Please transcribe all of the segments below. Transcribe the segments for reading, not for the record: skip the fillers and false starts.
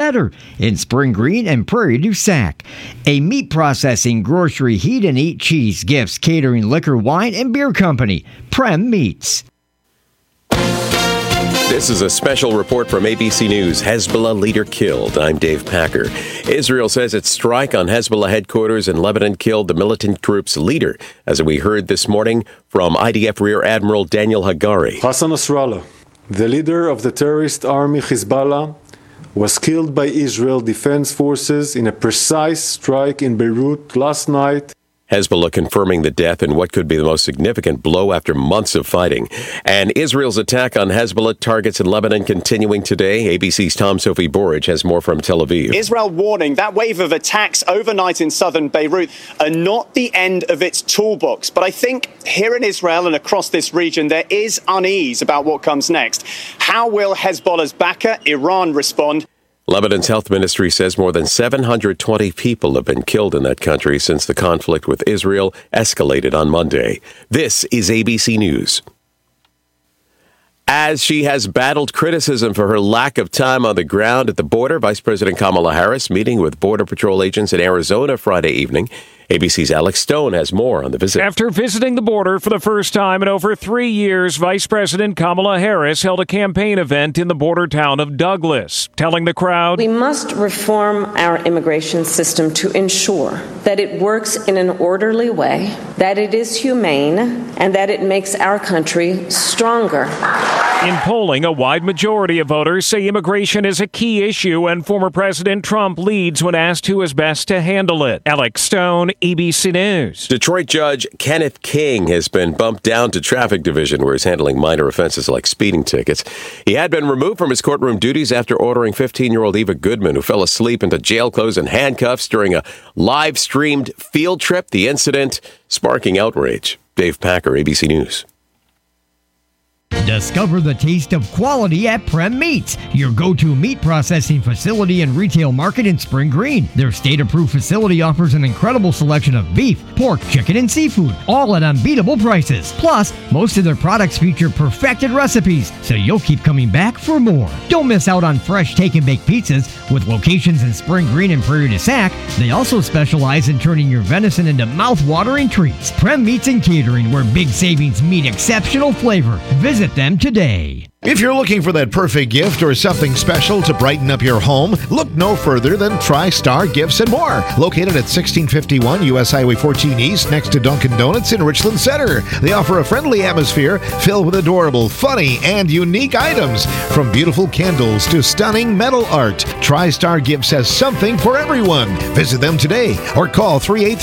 better in Spring Green and Prairie du Sac. A meat processing, grocery, heat and eat, cheese, gifts, catering, liquor, wine, and beer company. Prem Meats. This is a special report from ABC News. Hezbollah leader killed. I'm Dave Packer. Israel says its strike on Hezbollah headquarters in Lebanon killed the militant group's leader, as we heard this morning from IDF Rear Admiral Daniel Hagari. Hassan Nasrallah, the leader of the terrorist army Hezbollah, was killed by Israel Defense Forces in a precise strike in Beirut last night. Hezbollah confirming the death in what could be the most significant blow after months of fighting. And Israel's attack on Hezbollah targets in Lebanon continuing today. ABC's Tom Sophie Borage has more from Tel Aviv. Israel warning that wave of attacks overnight in southern Beirut are not the end of its toolbox. But I think here in Israel and across this region, there is unease about what comes next. How will Hezbollah's backer, Iran, respond? Lebanon's health ministry says more than 720 people have been killed in that country since the conflict with Israel escalated on Monday. This is ABC News. As she has battled criticism for her lack of time on the ground at the border, Vice President Kamala Harris meeting with Border Patrol agents in Arizona Friday evening. ABC's Alex Stone has more on the visit. After visiting the border for the first time in over 3 years, Vice President Kamala Harris held a campaign event in the border town of Douglas, telling the crowd, "We must reform our immigration system to ensure that it works in an orderly way, that it is humane, and that it makes our country stronger." In polling, a wide majority of voters say immigration is a key issue, and former President Trump leads when asked who is best to handle it. Alex Stone, ABC News. Detroit Judge Kenneth King has been bumped down to traffic division, where he's handling minor offenses like speeding tickets. He had been removed from his courtroom duties after ordering 15-year-old Eva Goodman, who fell asleep into jail clothes and handcuffs during a live-streamed field trip. The incident sparking outrage. Dave Packer, ABC News. Discover the taste of quality at Prem Meats, your go-to meat processing facility and retail market in Spring Green. Their state-approved facility offers an incredible selection of beef, pork, chicken, and seafood, all at unbeatable prices. Plus, most of their products feature perfected recipes, so you'll keep coming back for more. Don't miss out on fresh take-and-bake pizzas. With locations in Spring Green and Prairie du Sac, they also specialize in turning your venison into mouth-watering treats. Prem Meats and Catering, where big savings meet exceptional flavor. Visit them today. If you're looking for that perfect gift or something special to brighten up your home, look no further than TriStar Gifts and More. Located at 1651 U.S. Highway 14 East next to Dunkin' Donuts in Richland Center. They offer a friendly atmosphere filled with adorable, funny, and unique items. From beautiful candles to stunning metal art, TriStar Gifts has something for everyone. Visit them today or call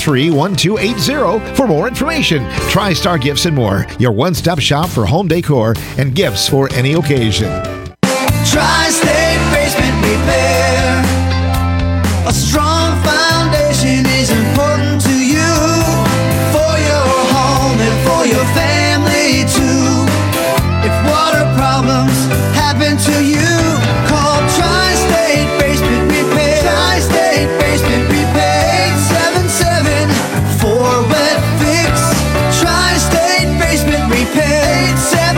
383-1280 for more information. TriStar Gifts and More, your one-stop shop for home decor and gifts for any occasion. Tri-State Basement Repair. A strong foundation is important to you, for your home and for your family too. If water problems happen to you, call Tri-State Basement Repair. Tri-State Basement Repair. 877-4-WET-FIX. Tri-State Basement Repair.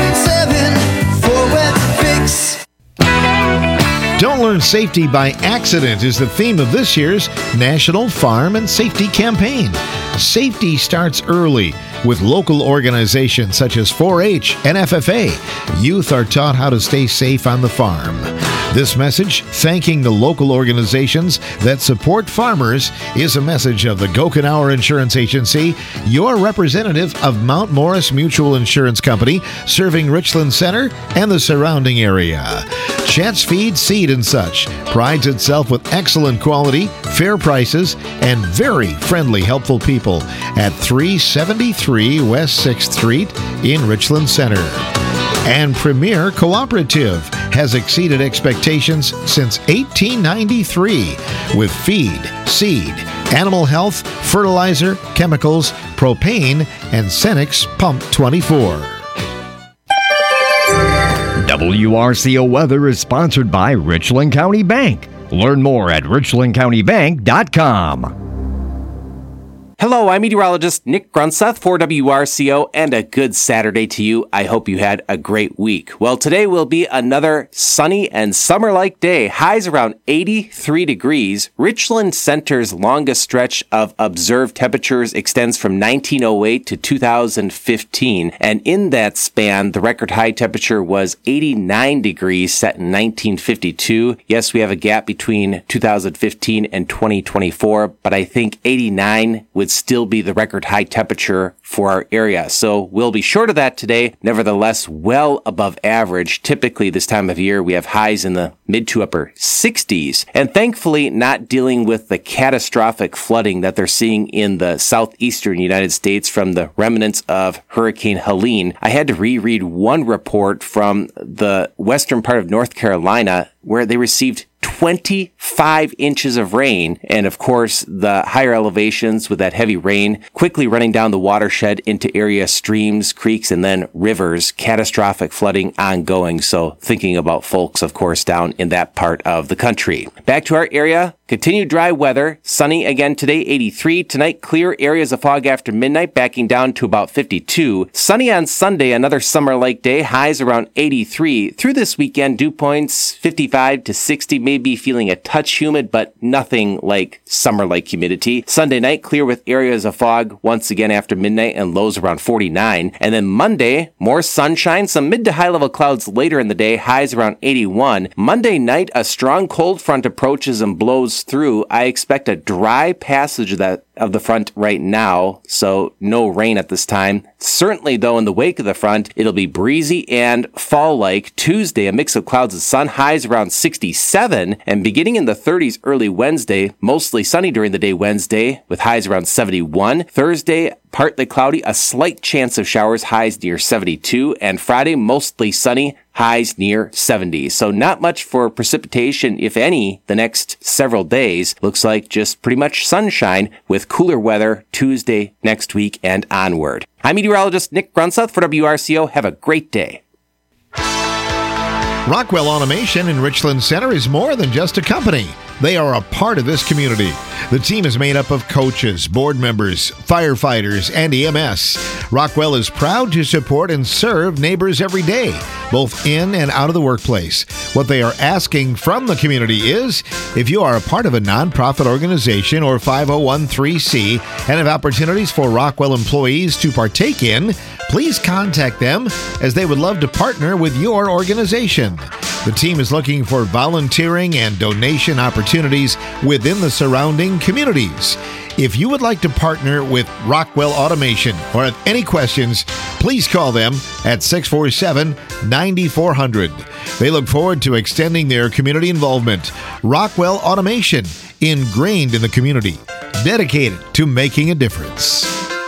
877-4-WET-FIX. Don't learn safety by accident is the theme of this year's National Farm and Safety Campaign. Safety starts early with local organizations such as 4-H and FFA. Youth are taught how to stay safe on the farm. This message, thanking the local organizations that support farmers, is a message of the Gochenauer Insurance Agency, your representative of Mount Morris Mutual Insurance Company, serving Richland Center and the surrounding area. Chat's Feed, Seed and Such prides itself with excellent quality, fair prices, and very friendly, helpful people at 373 West 6th Street in Richland Center. And Premier Cooperative has exceeded expectations since 1893 with feed, seed, animal health, fertilizer, chemicals, propane, and Cenex Pump 24. WRCO Weather is sponsored by Richland County Bank. Learn more at richlandcountybank.com. Hello, I'm meteorologist Nick Grunseth for WRCO, and a good Saturday to you. I hope you had a great week. Well, today will be another sunny and summer-like day. Highs around 83 degrees. Richland Center's longest stretch of observed temperatures extends from 1908 to 2015. And in that span, the record high temperature was 89 degrees set in 1952. Yes, we have a gap between 2015 and 2024, but I think 89 would still be the record high temperature for our area. So we'll be short of that today. Nevertheless, well above average. Typically this time of year, we have highs in the mid to upper 60s. And thankfully not dealing with the catastrophic flooding that they're seeing in the southeastern United States from the remnants of Hurricane Helene. I had to reread one report from the western part of North Carolina where they received 25 inches of rain. And of course, the higher elevations with that heavy rain quickly running down the watershed into area streams, creeks, and then rivers. Catastrophic flooding ongoing. So thinking about folks, of course, down in that part of the country. Back to our area. Continued dry weather. Sunny again today, 83. Tonight, clear areas of fog after midnight, backing down to about 52. Sunny on Sunday, another summer-like day. Highs around 83. Through this weekend, dew points 55 to 60. Maybe feeling a touch humid, but nothing like summer-like humidity. Sunday night, clear with areas of fog once again after midnight and lows around 49. And then Monday, more sunshine. Some mid to high-level clouds later in the day. Highs around 81. Monday night, a strong cold front approaches and blows through. I expect a dry passage of the front right now, so no rain at this time. Certainly, though, in the wake of the front, it'll be breezy and fall-like. Tuesday, a mix of clouds and sun, highs around 67, and beginning in the 30s early Wednesday, mostly sunny during the day Wednesday, with highs around 71. Thursday, partly cloudy, a slight chance of showers, highs near 72, and Friday, mostly sunny, highs near 70. So not much for precipitation, if any, the next several days. Looks like just pretty much sunshine with cooler weather Tuesday next week and onward. I'm meteorologist Nick Grunseth for WRCO. Have a great day. Rockwell Automation in Richland Center is more than just a company. They are a part of this community. The team is made up of coaches, board members, firefighters, and EMS. Rockwell is proud to support and serve neighbors every day, both in and out of the workplace. What they are asking from the community is, if you are a part of a nonprofit organization or 501(c)(3) and have opportunities for Rockwell employees to partake in, please contact them as they would love to partner with your organization. The team is looking for volunteering and donation opportunities within the surrounding communities. If you would like to partner with Rockwell Automation or have any questions, please call them at 647-9400. They look forward to extending their community involvement. Rockwell Automation, ingrained in the community, dedicated to making a difference.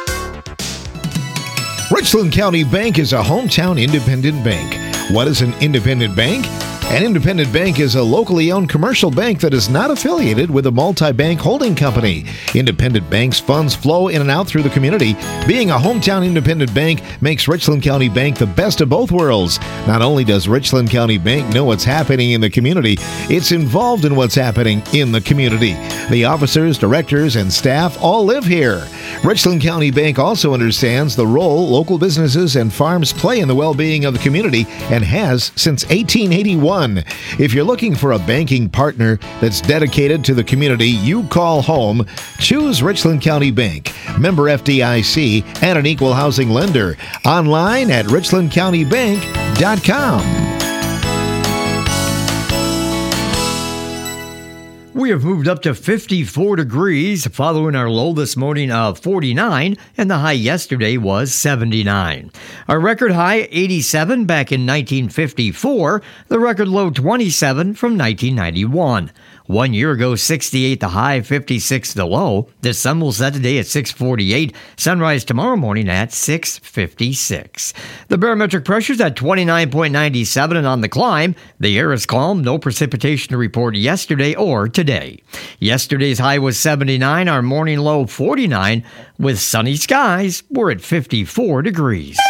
Richland County Bank is a hometown independent bank. What is an independent bank? An independent bank is a locally owned commercial bank that is not affiliated with a multi-bank holding company. Independent banks' funds flow in and out through the community. Being a hometown independent bank makes Richland County Bank the best of both worlds. Not only does Richland County Bank know what's happening in the community, it's involved in what's happening in the community. The officers, directors, and staff all live here. Richland County Bank also understands the role local businesses and farms play in the well-being of the community and has since 1881. If you're looking for a banking partner that's dedicated to the community you call home, choose Richland County Bank, member FDIC, and an equal housing lender. Online at richlandcountybank.com. We have moved up to 54 degrees following our low this morning of 49, and the high yesterday was 79. Our record high 87 back in 1954, the record low 27 from 1991. 1 year ago, 68 the high, 56 the low. The sun will set today at 6:48. Sunrise tomorrow morning at 6:56. The barometric pressure's at 29.97 and on the climb. The air is calm. No precipitation to report yesterday or today. Yesterday's high was 79. Our morning low 49. With sunny skies, we're at 54 degrees.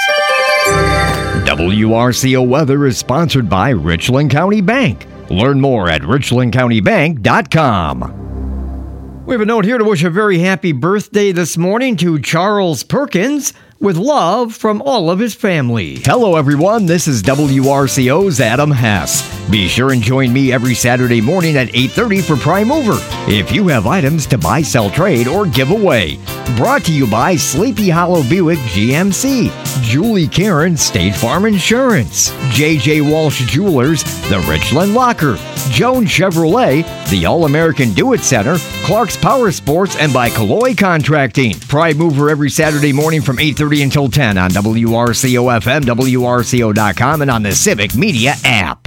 WRCO weather is sponsored by Richland County Bank. Learn more at richlandcountybank.com. We have a note here to wish a very happy birthday this morning to Charles Perkins, with love from all of his family. Hello, everyone. This is WRCO's Adam Hess. Be sure and join me every Saturday morning at 8:30 for Prime Mover if you have items to buy, sell, trade, or give away. Brought to you by Sleepy Hollow Buick GMC, Julie Karen State Farm Insurance, J.J. Walsh Jewelers, The Richland Locker, Jones Chevrolet, the All-American Do-It Center, Clark's Power Sports, and by Calloy Contracting. Prime Mover every Saturday morning from 8:30 until 10 on WRCO-FM, WRCO.com, and on the Civic Media app.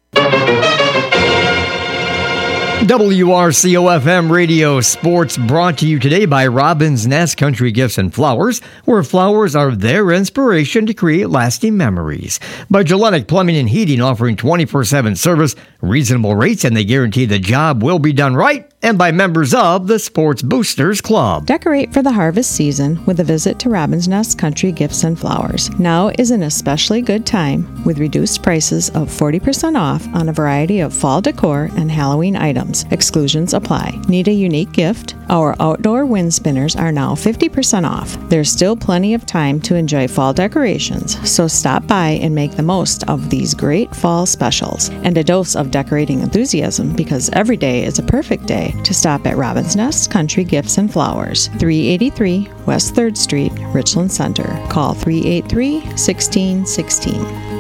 WRCO-FM Radio Sports brought to you today by Robin's Nest Country Gifts and Flowers, where flowers are their inspiration to create lasting memories. By Gillette Plumbing and Heating, offering 24/7 service, reasonable rates, and they guarantee the job will be done right. And by members of the Sports Boosters Club. Decorate for the harvest season with a visit to Robin's Nest Country Gifts and Flowers. Now is an especially good time with reduced prices of 40% off on a variety of fall decor and Halloween items. Exclusions apply. Need a unique gift? Our outdoor wind spinners are now 50% off. There's still plenty of time to enjoy fall decorations, so stop by and make the most of these great fall specials. And a dose of decorating enthusiasm, because every day is a perfect day to stop at Robin's Nest Country Gifts and Flowers, 383 West 3rd Street, Richland Center. Call 383-1616.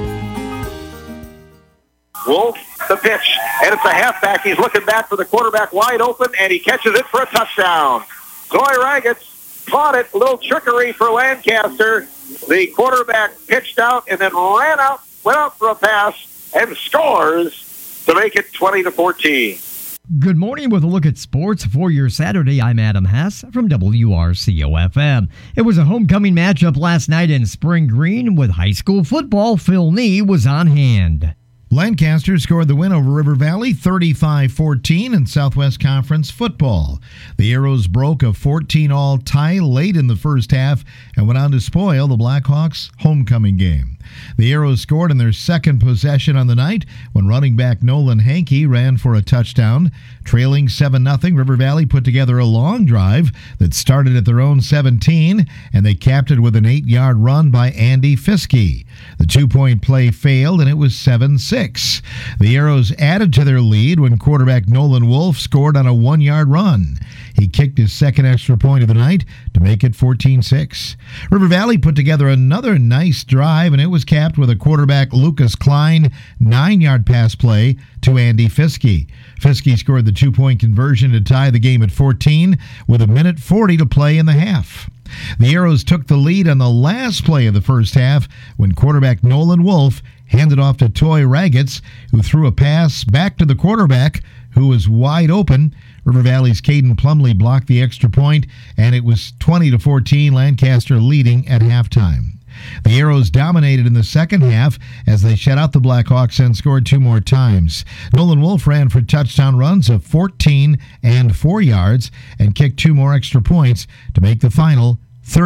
Wolf, the pitch, and it's a halfback. He's looking back for the quarterback wide open, and he catches it for a touchdown. Toy Raggets caught it. A little trickery for Lancaster. The quarterback pitched out and then ran out, went out for a pass, and scores to make it 20-14. Good morning with a look at sports for your Saturday. I'm Adam Hess from WRCO-FM. It was a homecoming matchup last night in Spring Green with high school football. Phil Nee was on hand. Lancaster scored the win over River Valley 35-14 in Southwest Conference football. The Arrows broke a 14-all tie late in the first half and went on to spoil the Blackhawks' homecoming game. The Arrows scored in their second possession on the night when running back Nolan Hankey ran for a touchdown. Trailing 7-0, River Valley put together a long drive that started at their own 17, and they capped it with an 8-yard run by Andy Fiske. The 2-point play failed, and it was 7-6. The Arrows added to their lead when quarterback Nolan Wolf scored on a 1-yard run. He kicked his second extra point of the night to make it 14-6. River Valley put together another nice drive, and it was capped with a quarterback Lucas Klein 9-yard pass play to Andy Fiske. Fiske scored the 2-point conversion to tie the game at 14 with 1:40 to play in the half. The Arrows took the lead on the last play of the first half when quarterback Nolan Wolf handed off to Toy Raggets, who threw a pass back to the quarterback, who was wide open. River Valley's Caden Plumley blocked the extra point, and it was 20-14, Lancaster leading at halftime. The Arrows dominated in the second half as they shut out the Blackhawks and scored 2 more times. Nolan Wolf ran for touchdown runs of 14 and 4 yards and kicked 2 more extra points to make the final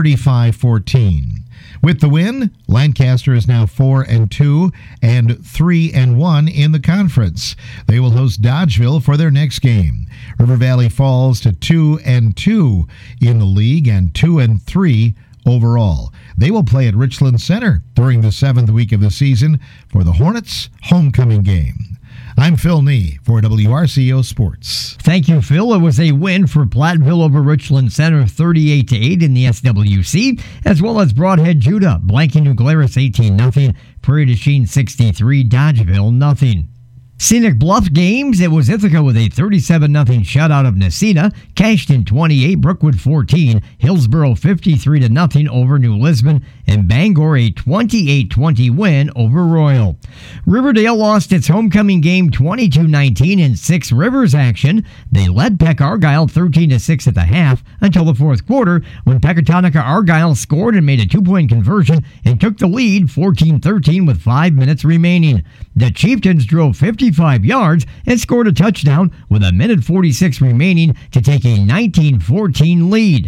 35-14. With the win, Lancaster is now 4-2 and 3-1 in the conference. They will host Dodgeville for their next game. River Valley falls to 2-2 in the league and 2-3 overall. They will play at Richland Center during the 7th week of the season for the Hornets' homecoming game. I'm Phil Nee for WRCO Sports. Thank you, Phil. It was a win for Platteville over Richland Center, 38-8 in the SWC, as well as Broadhead Judah blanking New Glarus 18-0, Prairie du Chien 63, Dodgeville 0. Scenic Bluff games, it was Ithaca with a 37-0 shutout of Nacina, Cashton 28, Brookwood 14, Hillsboro 53-0 over New Lisbon, and Bangor a 28-20 win over Royal. Riverdale lost its homecoming game 22-19 in Six Rivers action. They led Peck Argyle 13-6 at the half until the fourth quarter when Pecatonica Argyle scored and made a 2-point conversion and took the lead 14-13 with 5 minutes remaining. The Chieftains drove 55 yards and scored a touchdown with 1:46 remaining to take a 19-14 lead.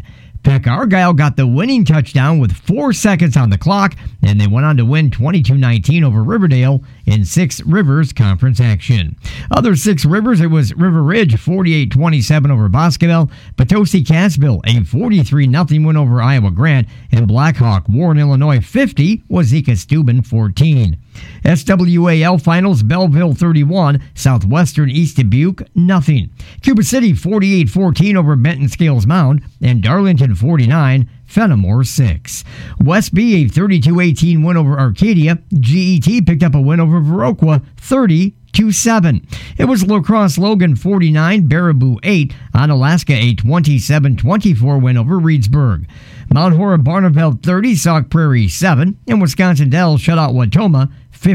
Peck Argyle got the winning touchdown with 4 seconds on the clock, and they went on to win 22-19 over Riverdale in Six Rivers Conference action. Other Six Rivers, it was River Ridge 48-27 over Boscoville, Potosi Cassville a 43-0 win over Iowa Grant, and Blackhawk Warren, Illinois 50, Wazeeka Steuben 14. SWAL Finals, Belleville 31, Southwestern East Dubuque 0. Cuba City 48-14 over Benton Scales Mound, and Darlington 49, Fenimore 6. Westby a 32-18 win over Arcadia. GET picked up a win over Viroqua 30-7. It was La Crosse Logan 49, Baraboo 8, Onalaska a 27-24 win over Reedsburg. Mount Horeb Barneveld 30, Sauk Prairie 7, and Wisconsin Dells shut out Watoma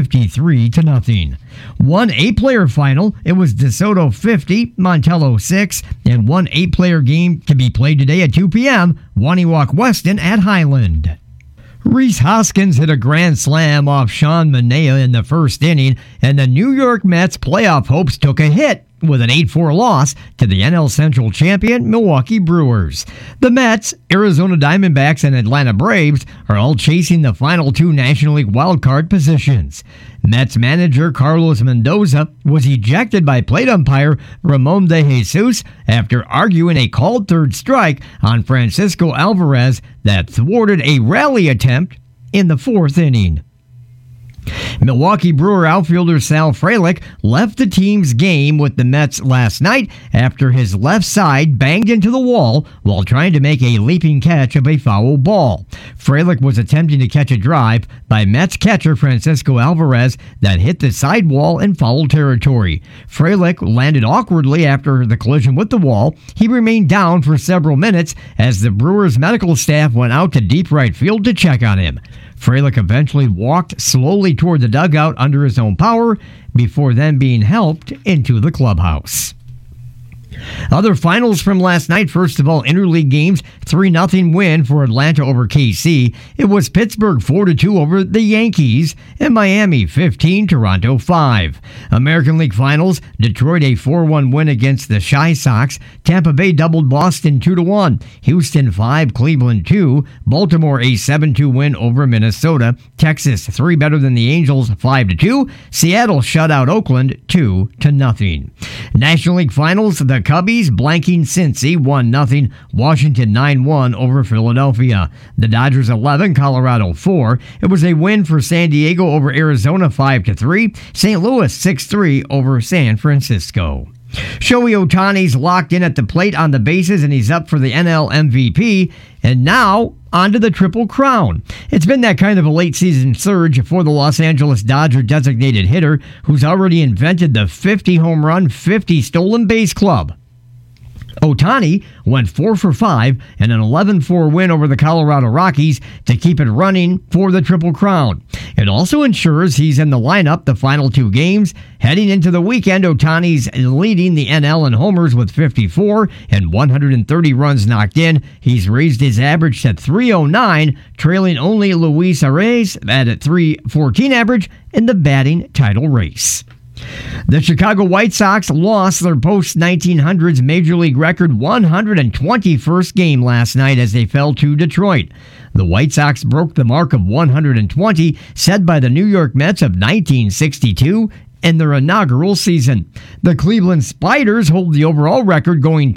53-0. One 8-player final, it was DeSoto 50, Montello 6, and one 8-player game to be played today at 2 p.m., Waniwak Weston at Highland. Reese Hoskins hit a grand slam off Sean Manaea in the first inning, and the New York Mets' playoff hopes took a hit with an 8-4 loss to the NL Central champion Milwaukee Brewers. The Mets, Arizona Diamondbacks, and Atlanta Braves are all chasing the final 2 National League wildcard positions. Mets manager Carlos Mendoza was ejected by plate umpire Ramon de Jesus after arguing a called third strike on Francisco Alvarez that thwarted a rally attempt in the 4th inning. Milwaukee Brewer outfielder Sal Frelick left the team's game with the Mets last night after his left side banged into the wall while trying to make a leaping catch of a foul ball. Frelick was attempting to catch a drive by Mets catcher Francisco Alvarez that hit the sidewall in foul territory. Frelick landed awkwardly after the collision with the wall. He remained down for several minutes as the Brewers medical staff went out to deep right field to check on him. Frelick eventually walked slowly toward the dugout under his own power before then being helped into the clubhouse. Other finals from last night, first of all, interleague games, 3-0 win for Atlanta over KC. It was Pittsburgh 4-2 over the Yankees, and Miami 15, Toronto 5. American League Finals, Detroit a 4-1 win against the Chi Sox. Tampa Bay doubled Boston 2-1. Houston 5, Cleveland 2. Baltimore a 7-2 win over Minnesota. Texas 3 better than the Angels 5-2. Seattle shut out Oakland 2-0. National League Finals, the Cubbies blanking Cincy 1-0. Washington 9-1 over Philadelphia. The Dodgers 11, Colorado 4. It was a win for San Diego over Arizona 5-3. St. Louis 6-3 over San Francisco. Shohei Ohtani's locked in at the plate on the bases, and he's up for the NL MVP. And now, onto the Triple Crown. It's been that kind of a late-season surge for the Los Angeles Dodger designated hitter, who's already invented the 50 home run, 50 stolen base club. Ohtani went 4 for 5 and an 11-4 win over the Colorado Rockies to keep it running for the Triple Crown. It also ensures he's in the lineup the final 2 games. Heading into the weekend, Ohtani's leading the NL in homers with 54 and 130 runs knocked in. He's raised his average to 309, trailing only Luis Arraez at a 314 average in the batting title race. The Chicago White Sox lost their post-1900s Major League record 121st game last night as they fell to Detroit. The White Sox broke the mark of 120 set by the New York Mets of 1962 in their inaugural season. The Cleveland Spiders hold the overall record, going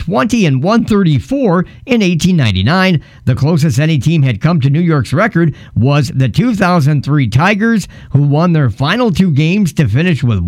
20-134 in 1899. The closest any team had come to New York's record was the 2003 Tigers, who won their final 2 games to finish with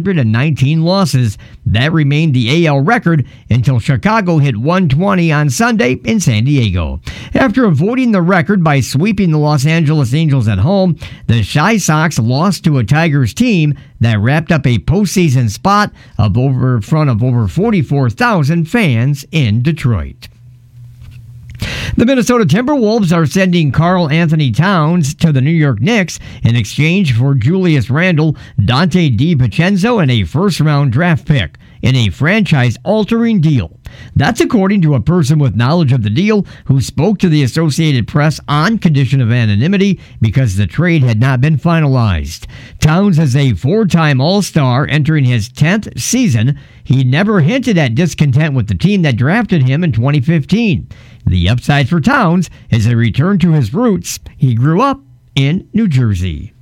119 losses. That remained the AL record until Chicago hit 120 on Sunday in San Diego. After avoiding the record by sweeping the Los Angeles Angels at home, the Chi Sox lost to a Tigers team that wrapped up a postseason spot in front of over 44,000 fans in Detroit. The Minnesota Timberwolves are sending Karl Anthony Towns to the New York Knicks in exchange for Julius Randle, Dante DiVincenzo, and a first-round draft pick in a franchise-altering deal. That's according to a person with knowledge of the deal who spoke to the Associated Press on condition of anonymity because the trade had not been finalized. Towns is a four-time All-Star entering his 10th season. He never hinted at discontent with the team that drafted him in 2015. The upside for Towns is a return to his roots. He grew up in New Jersey.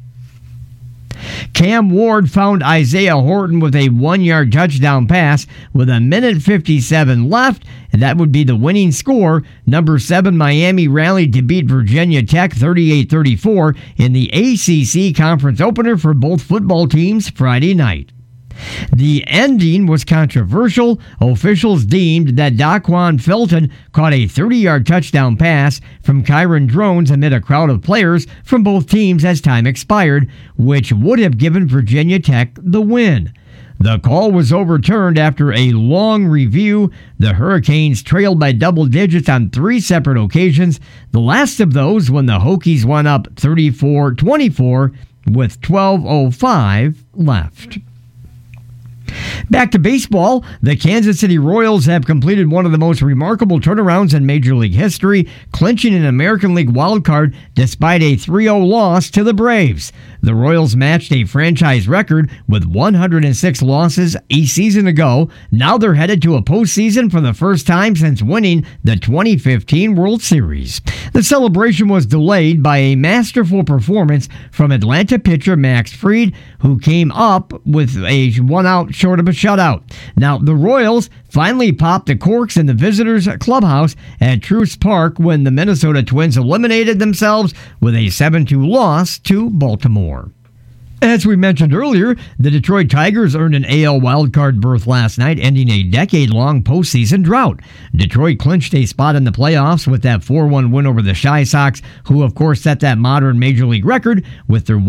Cam Ward found Isaiah Horton with a 1-yard touchdown pass with 1:57 left, and that would be the winning score. Number 7 Miami rallied to beat Virginia Tech 38-34 in the ACC conference opener for both football teams Friday night. The ending was controversial. Officials deemed that Daquan Felton caught a 30-yard touchdown pass from Kyron Drones amid a crowd of players from both teams as time expired, which would have given Virginia Tech the win. The call was overturned after a long review. The Hurricanes trailed by double digits on 3 separate occasions, the last of those when the Hokies went up 34-24 with 12:05 left. Back to baseball, the Kansas City Royals have completed one of the most remarkable turnarounds in Major League history, clinching an American League wildcard despite a 3-0 loss to the Braves. The Royals matched a franchise record with 106 losses a season ago. Now they're headed to a postseason for the first time since winning the 2015 World Series. The celebration was delayed by a masterful performance from Atlanta pitcher Max Fried, who came up with a 1-out short of a shutout. Now, the Royals finally popped the corks in the visitors' clubhouse at Truist Park when the Minnesota Twins eliminated themselves with a 7-2 loss to Baltimore. As we mentioned earlier, the Detroit Tigers earned an AL wildcard berth last night, ending a decade-long postseason drought. Detroit clinched a spot in the playoffs with that 4-1 win over the Chi Sox, who of course set that modern Major League record with their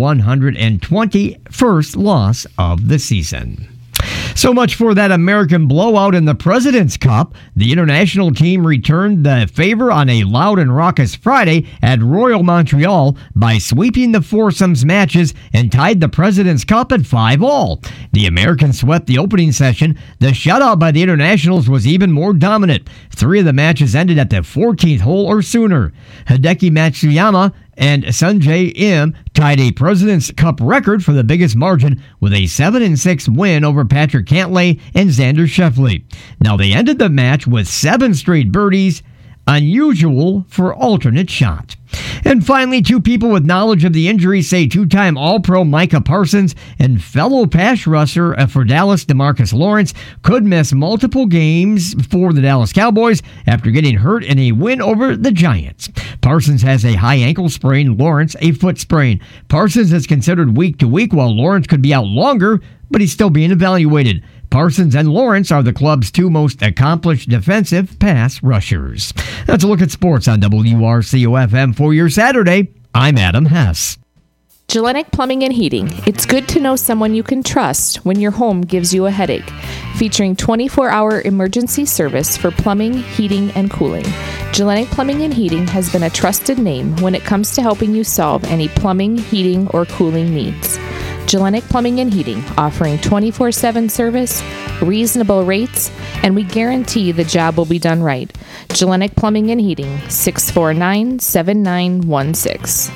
121st loss of the season. So much for that American blowout in the President's Cup. The international team returned the favor on a loud and raucous Friday at Royal Montreal by sweeping the foursomes matches and tied the President's Cup at 5-all. The Americans swept the opening session. The shutout by the internationals was even more dominant. 3 of the matches ended at the 14th hole or sooner. Hideki Matsuyama and Sanjay Im tied a President's Cup record for the biggest margin with a 7-6 win over Patrick Cantlay and Xander Schauffele. Now they ended the match with 7 straight birdies, unusual for alternate shot. And finally, 2 people with knowledge of the injury say 2-time All-Pro Micah Parsons and fellow pass rusher for Dallas DeMarcus Lawrence could miss multiple games for the Dallas Cowboys after getting hurt in a win over the Giants. Parsons has a high ankle sprain, Lawrence a foot sprain. Parsons is considered week to week while Lawrence could be out longer, but he's still being evaluated. Parsons and Lawrence are the club's 2 most accomplished defensive pass rushers. That's a look at sports on WRCO-FM for your Saturday. I'm Adam Hess. Gellenic Plumbing and Heating. It's good to know someone you can trust when your home gives you a headache. Featuring 24-hour emergency service for plumbing, heating, and cooling. Gellenic Plumbing and Heating has been a trusted name when it comes to helping you solve any plumbing, heating, or cooling needs. Gellenic Plumbing and Heating, offering 24/7 service, reasonable rates, and we guarantee the job will be done right. Gellenic Plumbing and Heating, 649-7916.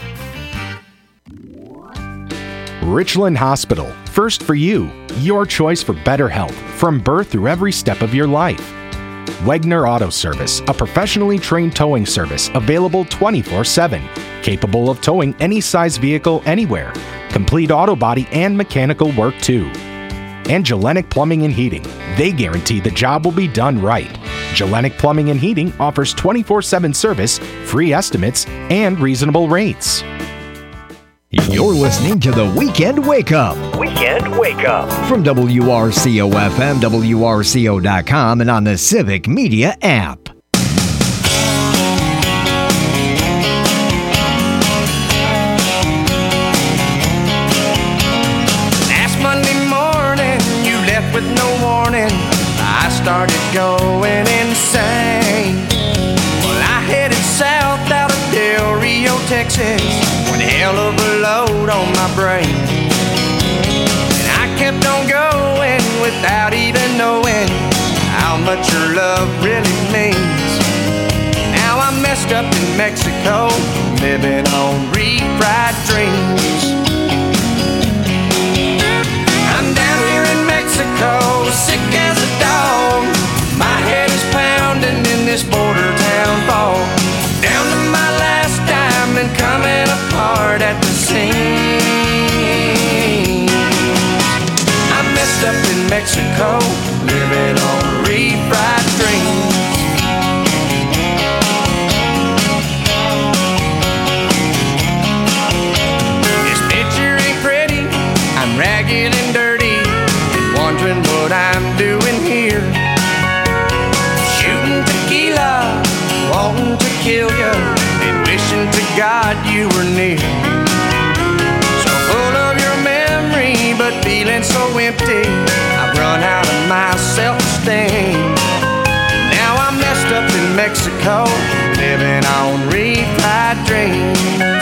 Richland Hospital, first for you. Your choice for better health, from birth through every step of your life. Wegner Auto Service, a professionally trained towing service available 24/7, capable of towing any size vehicle anywhere. Complete auto body and mechanical work too. And Gellenic Plumbing and Heating. They guarantee the job will be done right. Gellenic Plumbing and Heating offers 24/7 service, free estimates, and reasonable rates. You're listening to the Weekend Wake Up. Weekend Wake Up. From WRCO-FM, WRCO.com, and on the Civic Media app. Last Monday morning, you left with no warning. I started going insane. Well, I headed south out of Del Rio, Texas. One hell of a load on my brain. And I kept on going without even knowing how much your love really means. Now I'm messed up in Mexico, living on refried dreams. I'm down here in Mexico, sick as a dog. My head is pounding in this border town fog. Down to my last dime and coming apart at the seams. I'm messed up in Mexico, living on refried dreams. This picture ain't pretty, I'm ragged and dirty, wondering what I'm doing here. Shooting tequila, wanting to kill you, and wishing to God you were near. So full of your memory, but feeling so empty, I've run out of my self-esteem. Now I'm messed up in Mexico, living on refried dreams.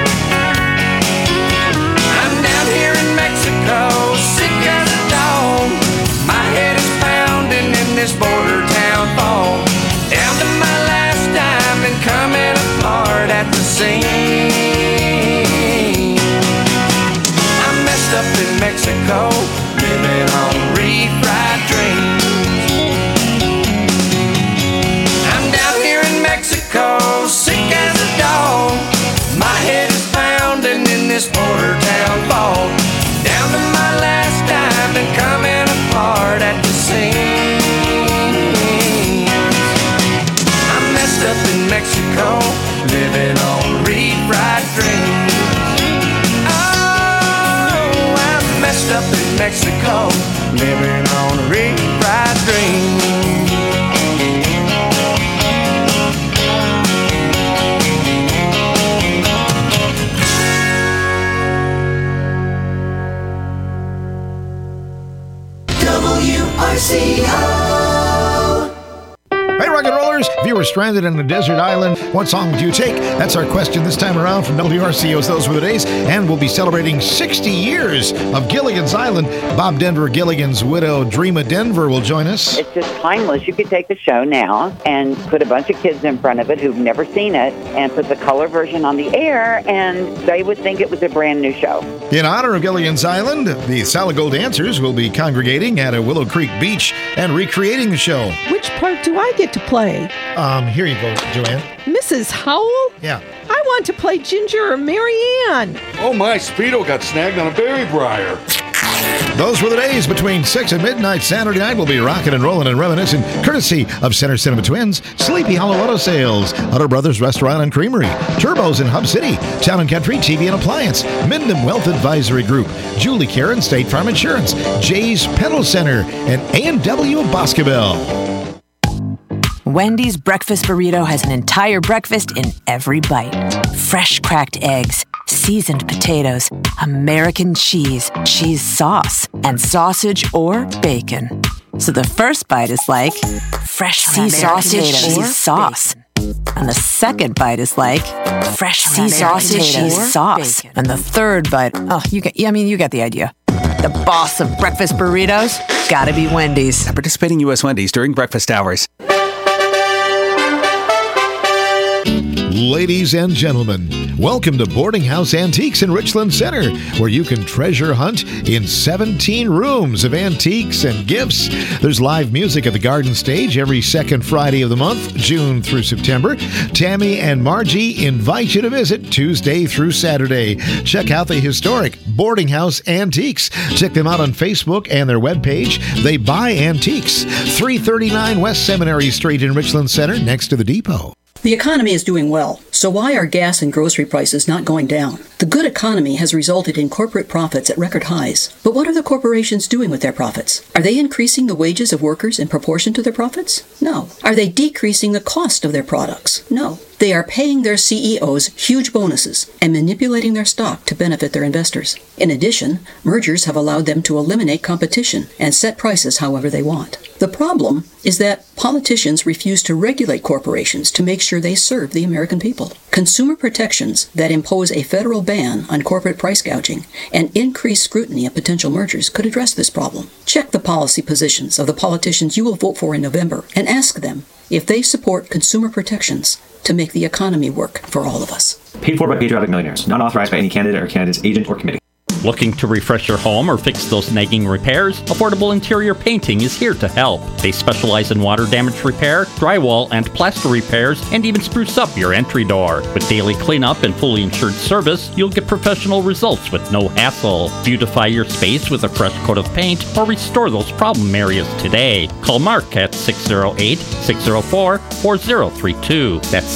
I'm down here in Mexico, sick as a dog. My head is pounding in this border town fog. Down to my last dime and coming apart at the seams. I'm messed up in Mexico, living on refried dreams. I'm down here in Mexico, sick as a dog. My head is pounding in this border town fog. Down to my last dime and coming apart at the seams. I'm messed up in Mexico, living on refried dreams. Oh, I'm messed up in Mexico, living on refried dreams. Hey, rock and rollers! If you were stranded in a desert island, what song would you take? That's our question this time around from WRCO's Those Were the Days, and we'll be celebrating 60 years of Gilligan's Island. Bob Denver, Gilligan's widow, Dreama Denver, will join us. It's just timeless. You could take the show now and put a bunch of kids in front of it who've never seen it and put the color version on the air, and they would think it was a brand new show. In honor of Gilligan's Island, the Salagold Dancers will be congregating at a Willow Creek beach and recreating the show. Which part do I get to play? Here you go, Joanne. Mrs. Howell? Yeah. I want to play Ginger or Mary Ann. Oh, my Speedo got snagged on a berry briar. Those were the days between 6 and midnight Saturday night. We'll be rocking and rolling and reminiscing, courtesy of Center Cinema Twins, Sleepy Hollow Auto Sales, Hutter Brothers Restaurant and Creamery, Turbos in Hub City, Town and Country TV and Appliance, Mindham Wealth Advisory Group, Julie Karen State Farm Insurance, Jay's Pedal Center, and A&W Boscobel. Wendy's breakfast burrito has an entire breakfast in every bite. Fresh cracked eggs, seasoned potatoes, American cheese, cheese sauce, and sausage or bacon. So the first bite is like fresh sea sausage, cheese sauce. And the second bite is like fresh sea sausage, cheese sauce. And the third bite, you get the idea. The boss of breakfast burritos, gotta be Wendy's. At participating U.S. Wendy's during breakfast hours. Ladies and gentlemen, welcome to Boarding House Antiques in Richland Center, where you can treasure hunt in 17 rooms of antiques and gifts. There's live music at the Garden Stage every second Friday of the month, June through September. Tammy and Margie invite you to visit Tuesday through Saturday. Check out the historic Boarding House Antiques. Check them out on Facebook and their webpage. They buy antiques. 339 West Seminary Street in Richland Center, next to the depot. The economy is doing well, so why are gas and grocery prices not going down? The good economy has resulted in corporate profits at record highs. But what are the corporations doing with their profits? Are they increasing the wages of workers in proportion to their profits? No. Are they decreasing the cost of their products? No. They are paying their CEOs huge bonuses and manipulating their stock to benefit their investors. In addition, mergers have allowed them to eliminate competition and set prices however they want. The problem is that politicians refuse to regulate corporations to make sure they serve the American people. Consumer protections that impose a federal ban on corporate price gouging and increased scrutiny of potential mergers could address this problem. Check the policy positions of the politicians you will vote for in November and ask them if they support consumer protections to make the economy work for all of us. Paid for by patriotic millionaires. Not authorized by any candidate or candidate's agent or committee. Looking to refresh your home or fix those nagging repairs? Affordable Interior Painting is here to help. They specialize in water damage repair, drywall and plaster repairs, and even spruce up your entry door. With daily cleanup and fully insured service, you'll get professional results with no hassle. Beautify your space with a fresh coat of paint or restore those problem areas today. Call Mark at 608-604-4032. That's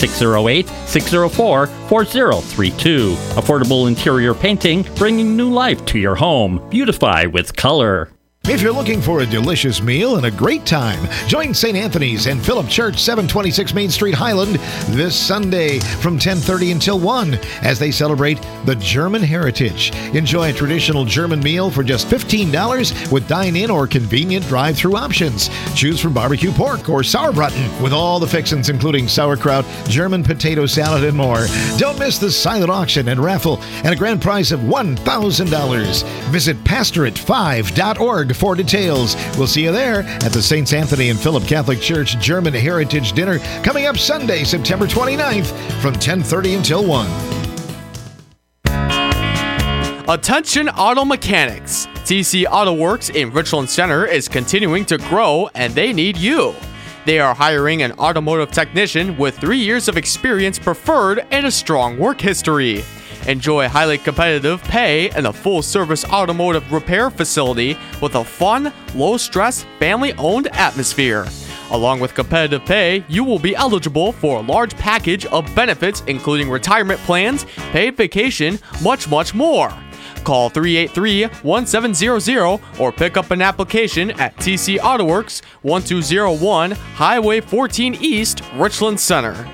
608-604-4032. Affordable Interior Painting, bringing new life to your home. Beautify with color. If you're looking for a delicious meal and a great time, join St. Anthony's and Philip Church, 726 Main Street, Highland, this Sunday from 10:30 until 1 as they celebrate the German heritage. Enjoy a traditional German meal for just $15 with dine-in or convenient drive-through options. Choose from barbecue pork or sauerbraten with all the fixins, including sauerkraut, German potato salad, and more. Don't miss the silent auction and raffle and a grand prize of $1,000. Visit pastorate5.org for details. We'll see you there at the St. Anthony and Philip Catholic Church German Heritage Dinner coming up Sunday, September 29th from 10:30 until 1. Attention auto mechanics. TC Auto Works in Richland Center is continuing to grow and they need you. They are hiring an automotive technician with 3 years of experience preferred and a strong work history. Enjoy highly competitive pay and a full-service automotive repair facility with a fun, low-stress, family-owned atmosphere. Along with competitive pay, you will be eligible for a large package of benefits including retirement plans, paid vacation, much more. Call 383-1700 or pick up an application at TC Auto Works, 1201 Highway 14 East, Richland Center.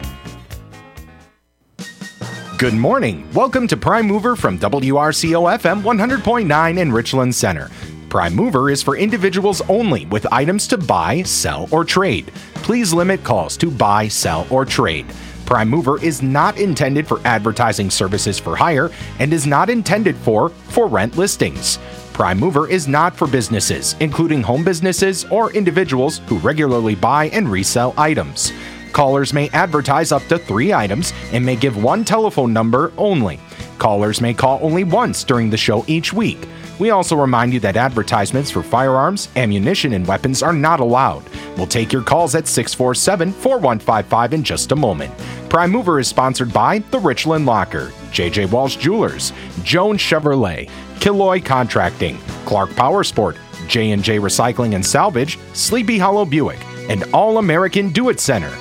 Good morning. Welcome to Prime Mover from WRCO FM 100.9 in Richland Center. Prime Mover is for individuals only with items to buy, sell, or trade. Please limit calls to buy, sell, or trade. Prime Mover is not intended for advertising services for hire and is not intended for rent listings. Prime Mover is not for businesses, including home businesses or individuals who regularly buy and resell items. Callers may advertise up to 3 items and may give one telephone number only. Callers may call only once during the show each week. We also remind you that advertisements for firearms, ammunition, and weapons are not allowed. We'll take your calls at 647-4155 in just a moment. Prime Mover is sponsored by The Richland Locker, J.J. Walsh Jewelers, Jones Chevrolet, Killoy Contracting, Clark Power Sport, J&J Recycling and Salvage, Sleepy Hollow Buick, and All American Do-It Center.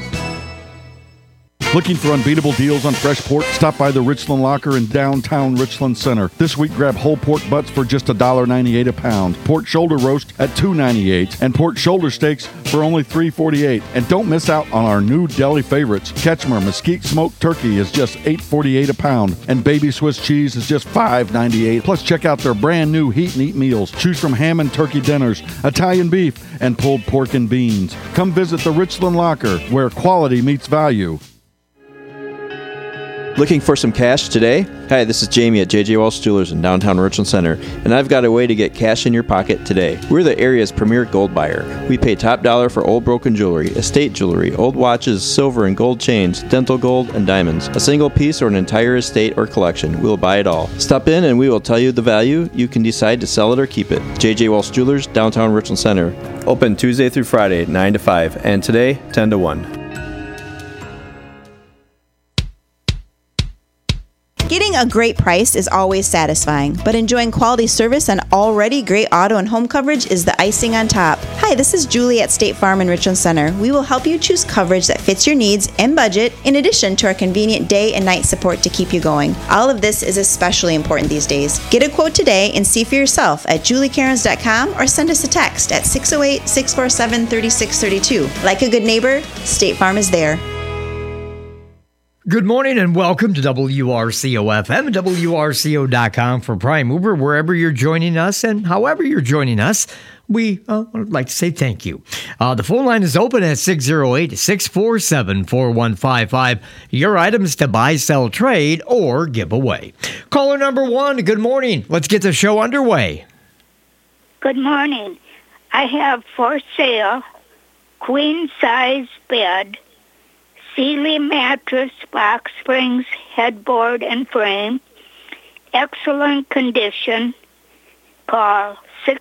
Looking for unbeatable deals on fresh pork? Stop by the Richland Locker in downtown Richland Center. This week, grab whole pork butts for just $1.98 a pound, pork shoulder roast at $2.98, and pork shoulder steaks for only $3.48. And don't miss out on our new deli favorites. Ketchmer Mesquite Smoked Turkey is just $8.48 a pound, and Baby Swiss Cheese is just $5.98. Plus, check out their brand new Heat and Eat meals. Choose from ham and turkey dinners, Italian beef, and pulled pork and beans. Come visit the Richland Locker, where quality meets value. Looking for some cash today? Hi, this is Jamie at J.J. Walsh Jewelers in downtown Richland Center, and I've got a way to get cash in your pocket today. We're the area's premier gold buyer. We pay top dollar for old broken jewelry, estate jewelry, old watches, silver and gold chains, dental gold, and diamonds. A single piece or an entire estate or collection, we'll buy it all. Stop in and we will tell you the value. You can decide to sell it or keep it. J.J. Walsh Jewelers, downtown Richland Center. Open Tuesday through Friday, 9 to 5, and today, 10 to 1. Getting a great price is always satisfying, but enjoying quality service and already great auto and home coverage is the icing on top. Hi, this is Julie at State Farm in Richland Center. We will help you choose coverage that fits your needs and budget, in addition to our convenient day and night support to keep you going. All of this is especially important these days. Get a quote today and see for yourself at juliecairns.com or send us a text at 608-647-3632. Like a good neighbor, State Farm is there. Good morning and welcome to WRCO-FM and WRCO.com for Prime Mover, wherever you're joining us and however you're joining us. We would like to say thank you. The phone line is open at 608-647-4155. Your items to buy, sell, trade, or give away. Caller number 1, good morning. Let's get the show underway. Good morning. I have for sale queen-size bed, Sealy mattress, box springs, headboard, and frame. Excellent condition. Call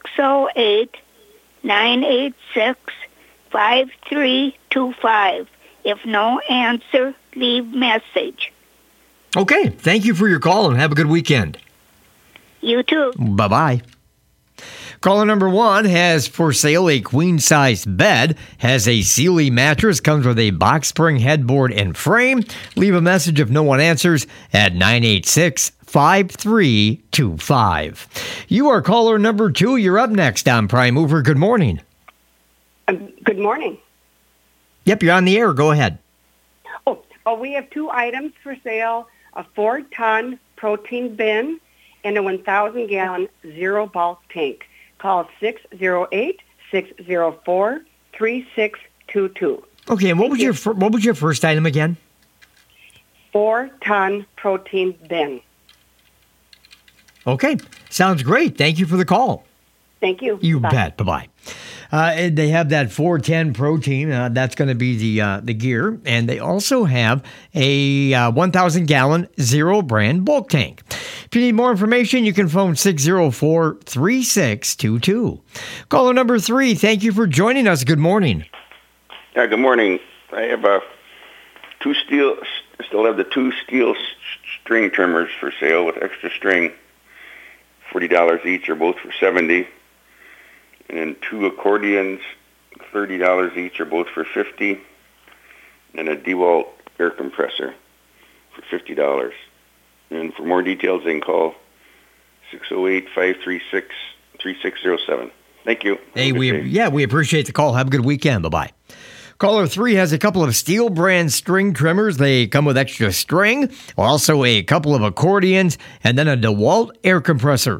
608-986-5325. If no answer, leave message. Okay, thank you for your call and have a good weekend. You too. Bye-bye. Caller number 1 has for sale a queen-sized bed, has a Sealy mattress, comes with a box spring, headboard, and frame. Leave a message if no one answers at 986-5325. You are caller number 2. You're up next on Prime Mover. Good morning. Good morning. Yep, you're on the air. Go ahead. Oh, we have 2 items for sale, a 4-ton protein bin and a 1,000-gallon zero bulk tank. Call 608-604-3622. Okay, and what was your first item again? 4-ton protein bin. Okay, sounds great. Thank you for the call. Thank you. You bet. Bye-bye. They have that 410 protein. That's going to be the gear. And they also have a 1,000-gallon zero brand bulk tank. If you need more information, you can phone 604-3622. Caller number 3, thank you for joining us. Good morning. Yeah, good morning. I have still have the 2 steel string trimmers for sale with extra string, $40 each, or both for $70. And then 2 accordions, $30 each, or both for $50. And a DeWalt air compressor for $50. And for more details, they can call 608-536-3607. Thank you. Hey, we appreciate the call. Have a good weekend. Bye-bye. Caller 3 has a couple of Steel brand string trimmers. They come with extra string, also a couple of accordions, and then a DeWalt air compressor.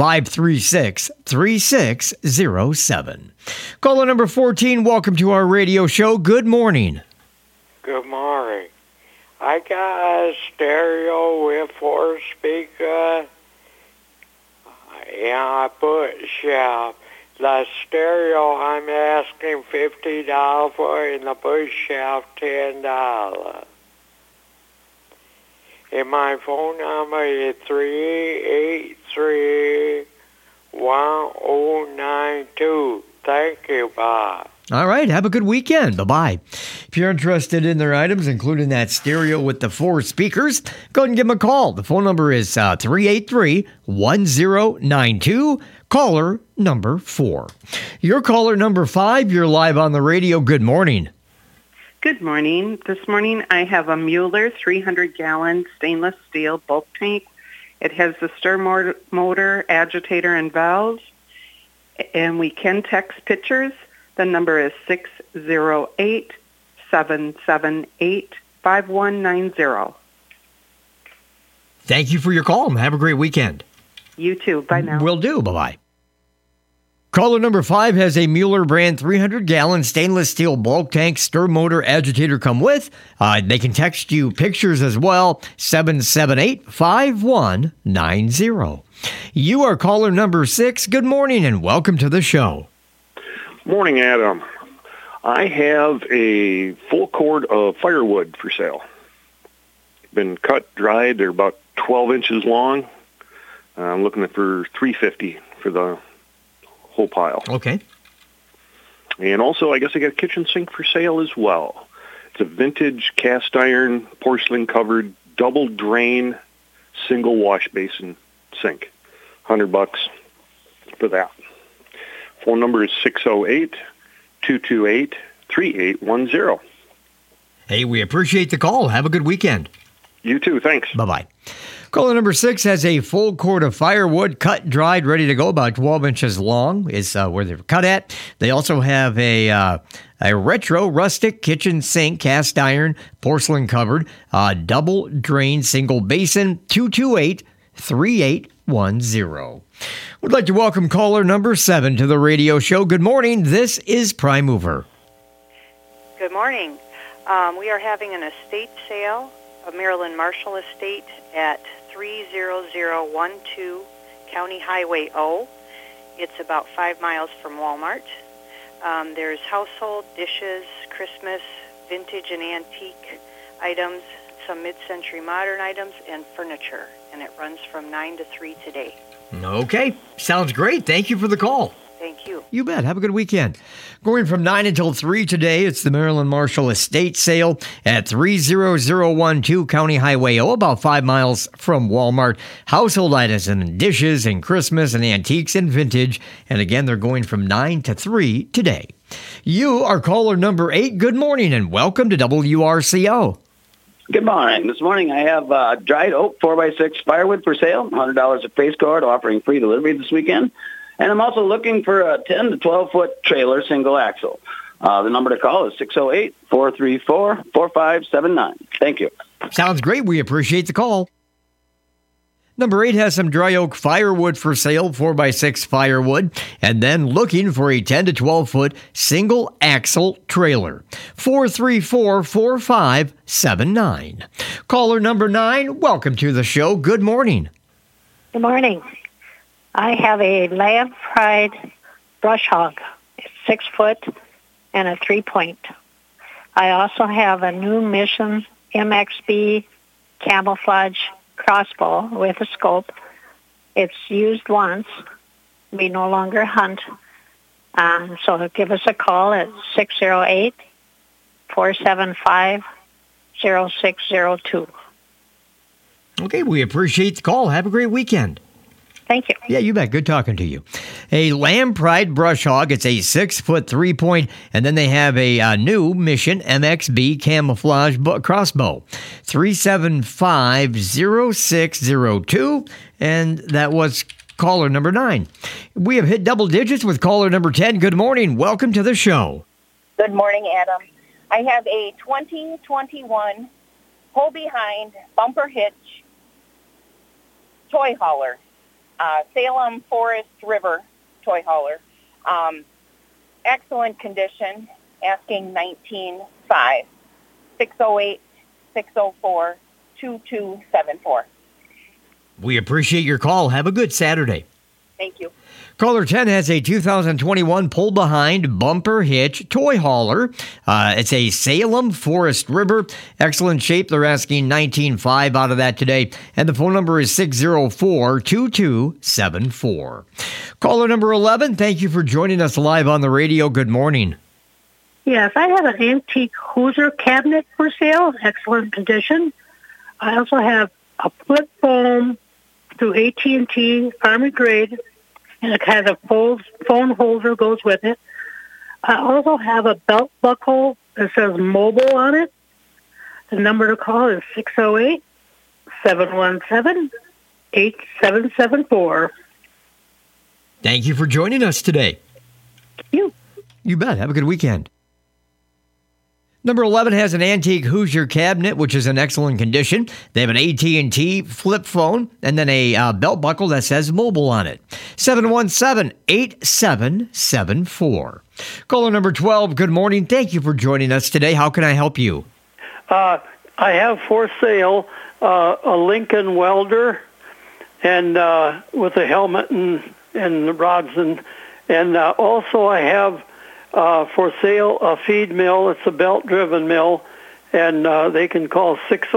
536-3607. Caller number 14, welcome to our radio show. Good morning. Good morning. I got a stereo with 4 speakers, and I put shelf. The stereo I'm asking $50 for, and the bookshelf $10. And my phone number is 383-1092. Thank you, Bob. All right, have a good weekend. Bye-bye. If you're interested in their items, including that stereo with the 4 speakers, go ahead and give them a call. The phone number is 383-1092. Caller number 4. You're caller number 5. You're live on the radio. Good morning. Good morning. This morning I have a Mueller 300-gallon stainless steel bulk tank. It has the stir motor, agitator, and valves. And we can text pictures. The number is 608-778-5190. Thank you for your call and have a great weekend. You too. Bye now. Will do. Bye-bye. Caller number 5 has a Mueller brand 300-gallon stainless steel bulk tank, stir motor, agitator come with. They can text you pictures as well, 778-5190. You are caller number 6. Good morning and welcome to the show. Morning, Adam. I have a full cord of firewood for sale. Been cut, dried. They're about 12 inches long. I'm looking for $350 for the whole pile. Okay. And also, I guess I got a kitchen sink for sale as well. It's a vintage cast iron, porcelain covered, double drain, single wash basin sink. $100 for that. Phone number is 608-228-3810. Hey, we appreciate the call. Have a good weekend. You too. Thanks. Bye-bye. Caller number 6 has a full cord of firewood, cut, dried, ready to go, about 12 inches long is where they're cut at. They also have a retro rustic kitchen sink, cast iron, porcelain covered, double drain, single basin, 228-3810. We'd like to welcome caller number 7 to the radio show. Good morning. This is Prime Mover. Good morning. We are having an estate sale of Maryland Marshall Estate at 30012 County Highway O. It's about 5 miles from Walmart. There's household, dishes, Christmas, vintage and antique items, some mid-century modern items, and furniture. And it runs from 9 to 3 today. Okay. Sounds great. Thank you for the call. Thank you. You bet. Have a good weekend. Going from 9 until 3 today, it's the Maryland Marshall Estate Sale at 30012 County Highway O, about 5 miles from Walmart. Household items and dishes and Christmas and antiques and vintage. And again, they're going from 9 to 3 today. You are caller number 8. Good morning and welcome to WRCO. Good morning. This morning I have dried oak 4x6 firewood for sale, $100 a face guard, offering free delivery this weekend. And I'm also looking for a 10 to 12-foot trailer single axle. The number to call is 608-434-4579. Thank you. Sounds great. We appreciate the call. Number 8 has some dry oak firewood for sale, 4x6 firewood, and then looking for a 10 to 12-foot single axle trailer. 434-4579. Caller number 9, welcome to the show. Good morning. Good morning. I have a Lamb Pride brush hog. It's 6 foot and a 3-point. I also have a new Mission MXB camouflage crossbow with a scope. It's used once. We no longer hunt. So give us a call at 608-475-0602. Okay, we appreciate the call. Have a great weekend. Thank you. Yeah, you bet. Good talking to you. A Lamb Pride brush hog. It's a 6 foot 3-point, and then they have a new Mission MXB camouflage crossbow. 375-0602, and that was caller number 9. We have hit double digits with caller number 10. Good morning. Welcome to the show. Good morning, Adam. I have a 2021 pull behind bumper hitch toy hauler. Salem Forest River toy hauler. Excellent condition, asking $19,500. 608-604-2274. We appreciate your call. Have a good Saturday. Thank you. Caller 10 has a 2021 pull-behind bumper hitch toy hauler. It's a Salem Forest River. Excellent shape. They're asking $19,500 out of that today. And the phone number is 604-2274. Caller number 11, thank you for joining us live on the radio. Good morning. Yes, I have an antique Hoosier cabinet for sale. Excellent condition. I also have a flip phone through AT&T, Army grade, and it has a phone holder goes with it. I also have a belt buckle that says mobile on it. The number to call is 608-717-8774. Thank you for joining us today. You bet. Have a good weekend. Number 11 has an antique Hoosier cabinet, which is in excellent condition. They have an AT&T flip phone and then a belt buckle that says mobile on it. 717-8774. Caller number 12, good morning. Thank you for joining us today. How can I help you? I have for sale a Lincoln welder and with a helmet and the rods. And also I have for sale a feed mill. It's a belt-driven mill, and they can call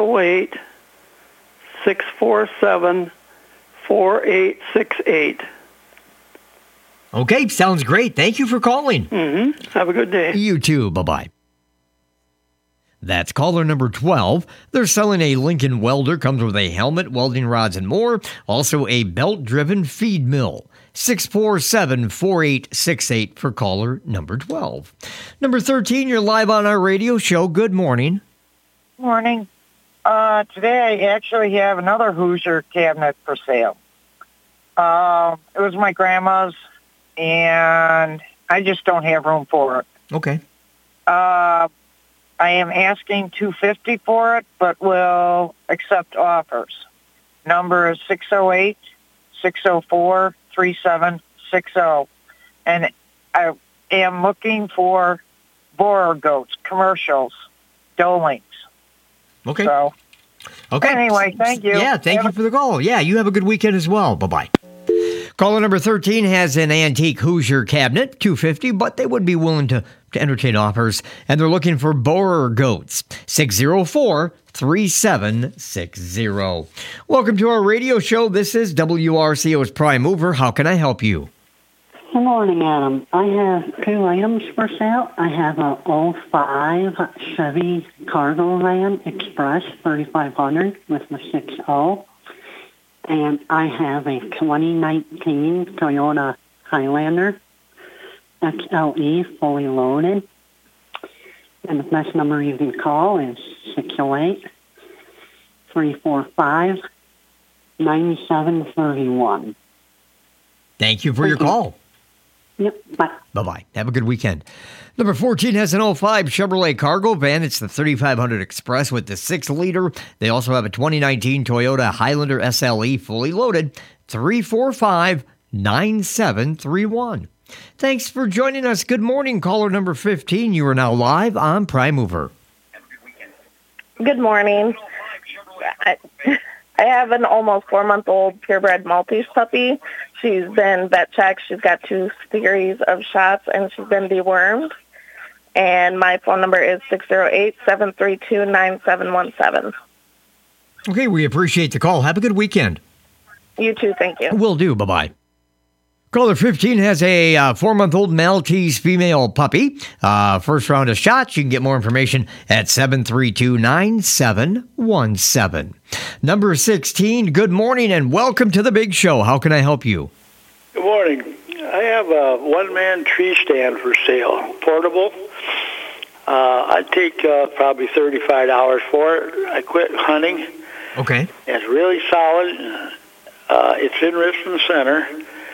608-647-4868. Okay, sounds great. Thank you for calling. Mm-hmm. Have a good day. You too. Bye-bye. That's caller number 12. They're selling a Lincoln welder, comes with a helmet, welding rods, and more. Also a belt-driven feed mill. 647-4868 for caller number 12. Number 13, you're live on our radio show. Good morning. Morning. Today I actually have another Hoosier cabinet for sale. It was my grandma's, and I just don't have room for it. Okay. I am asking $250 for it, but will accept offers. Number is 608-604-3760. And I am looking for borer goats, commercials, Dolings. Okay. So, okay. Anyway, thank you. Yeah, thank you for the call. Yeah, you have a good weekend as well. Bye-bye. Caller number 13 has an antique Hoosier cabinet, $250, but they would be willing to entertain offers, and they're looking for borer goats, 604-3760. Welcome to our radio show. This is WRCO's Prime Mover. How can I help you? Good morning, Adam. I have 2 items for sale. I have a 05 Chevy Cargo Van Express 3500 with the 6.0. And I have a 2019 Toyota Highlander XLE fully loaded. And the best number you can call is 608-345-9731. Thank you for your call. Yep, bye. Bye-bye. Have a good weekend. Number 14 has an 05 Chevrolet Cargo Van. It's the 3500 Express with the 6-liter. They also have a 2019 Toyota Highlander SLE fully loaded, 345-9731. Thanks for joining us. Good morning, caller number 15. You are now live on Prime Mover. Good morning. I have an almost 4-month-old purebred Maltese puppy. She's been vet checked. She's got 2 series of shots, and she's been dewormed. And my phone number is 608-732-9717. Okay, we appreciate the call. Have a good weekend. You too, thank you. Will do. Bye-bye. Caller 15 has a 4-month-old Maltese female puppy. First round of shots. You can get more information at 732-9717. Number 16, good morning and welcome to the big show. How can I help you? Good morning. I have a one-man tree stand for sale, portable. I'd take probably $35 for it. I quit hunting. Okay. It's really solid. It's in Richmond Center.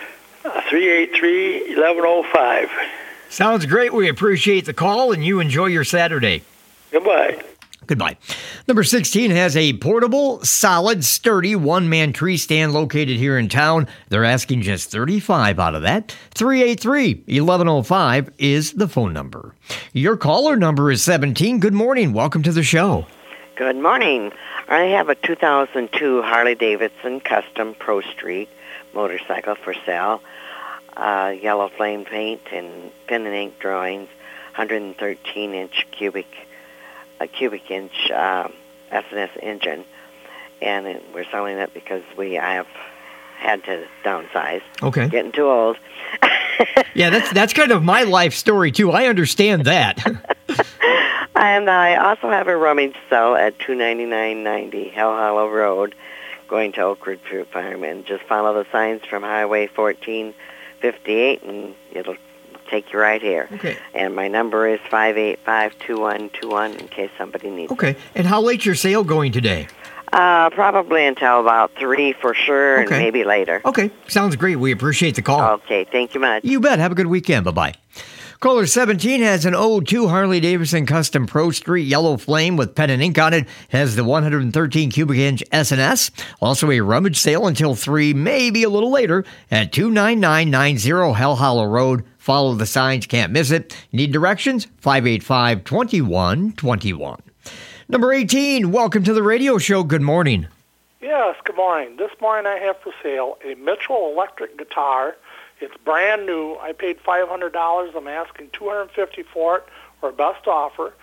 383-1105. Sounds great. We appreciate the call, and you enjoy your Saturday. Goodbye. Goodbye. Number 16 has a portable, solid, sturdy one-man tree stand located here in town. They're asking just $35 out of that. 383-1105 is the phone number. Your caller number is 17. Good morning. Welcome to the show. Good morning. I have a 2002 Harley-Davidson Custom Pro Street motorcycle for sale. Yellow flame paint and pen and ink drawings, 113-inch cubic inch S&S engine, and we're selling it because I have had to downsize. Okay. Getting too old. Yeah, that's kind of my life story too. I understand that. And I also have a rummage sale at 29990 Hell Hollow Road, going to Oak Ridge Fruit Farm, and just follow the signs from Highway 1458, and it'll take you right here. Okay. And my number is 585-2121 in case somebody needs Okay. And how late's your sale going today? Probably until about 3 for sure, and maybe later. Okay. Sounds great. We appreciate the call. Okay. Thank you much. You bet. Have a good weekend. Bye-bye. Caller 17 has an 02 Harley-Davidson Custom Pro Street Yellow Flame with pen and ink on it. It has the 113 cubic inch S&S. Also a rummage sale until 3, maybe a little later, at 29990 Hell Hollow Road. Follow the signs, can't miss it. Need directions? 585-2121. Number 18, welcome to the radio show. Good morning. Yes, good morning. This morning I have for sale a Mitchell electric guitar. It's brand new. I paid $500. I'm asking $250 for it, or best offer.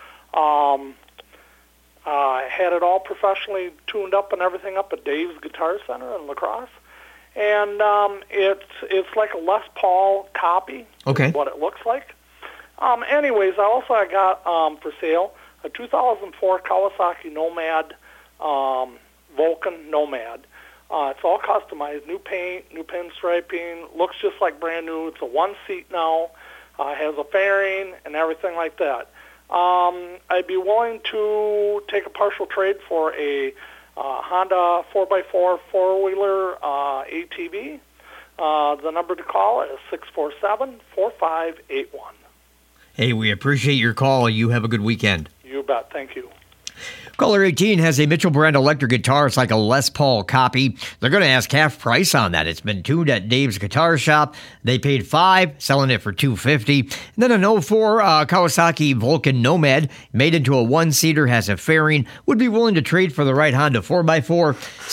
I had it all professionally tuned up and everything up at Dave's Guitar Center in La Crosse. And it's like a Les Paul copy. Okay. Is what it looks like. Anyways, I got for sale a 2004 Kawasaki Nomad, Vulcan Nomad. It's all customized, new paint, new pinstriping, looks just like brand new. It's a 1-seat now, has a fairing and everything like that. I'd be willing to take a partial trade for a Honda 4x4 four-wheeler ATV. The number to call is 647-4581. Hey, we appreciate your call. You have a good weekend. You bet. Thank you. Caller 18 has a Mitchell brand electric guitar. It's like a Les Paul copy. They're going to ask half price on that. It's been tuned at Dave's Guitar Shop. They paid $5, selling it for $250. And then an 04 Kawasaki Vulcan Nomad, made into a one-seater, has a fairing. Would be willing to trade for the right Honda 4x4.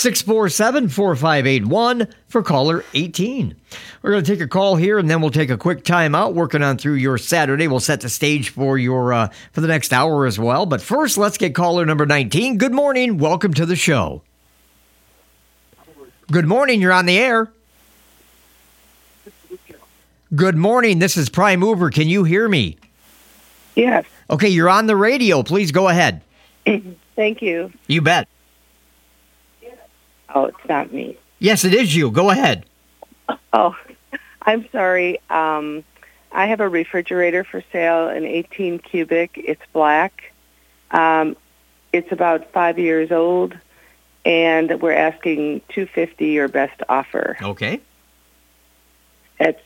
647-4581 for caller 18. We're going to take a call here, and then we'll take a quick time out, working on through your Saturday. We'll set the stage for your for the next hour as well. But first, let's get caller number 19. Good morning. Welcome to the show. Good morning. You're on the air. Good morning. This is Prime Mover. Can you hear me? Yes. Okay, you're on the radio. Please go ahead. Thank you. You bet. Oh, it's not me. Yes, it is you. Go ahead. Oh, I'm sorry. I have a refrigerator for sale, an 18 cubic. It's black. It's about 5 years old, and we're asking $250, your best offer. Okay. At